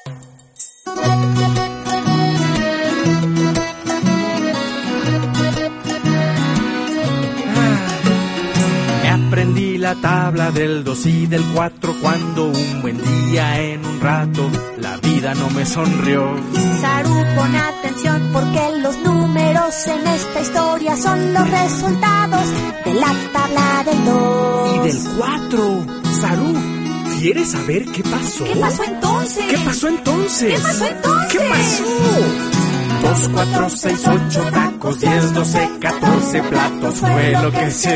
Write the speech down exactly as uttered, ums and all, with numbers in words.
Aprendí la tabla del dos y del cuatro cuando un buen día en un rato la vida no me sonrió. Saru, pon atención porque los números en esta historia son los resultados de la tabla del dos. Y del cuatro. Saru, ¿quieres saber qué pasó? ¿Qué pasó entonces? ¿Qué pasó entonces? ¿Qué pasó entonces? ¿Qué pasó? Dos, cuatro, seis, ocho tacos, diez, doce, catorce platos fue lo que se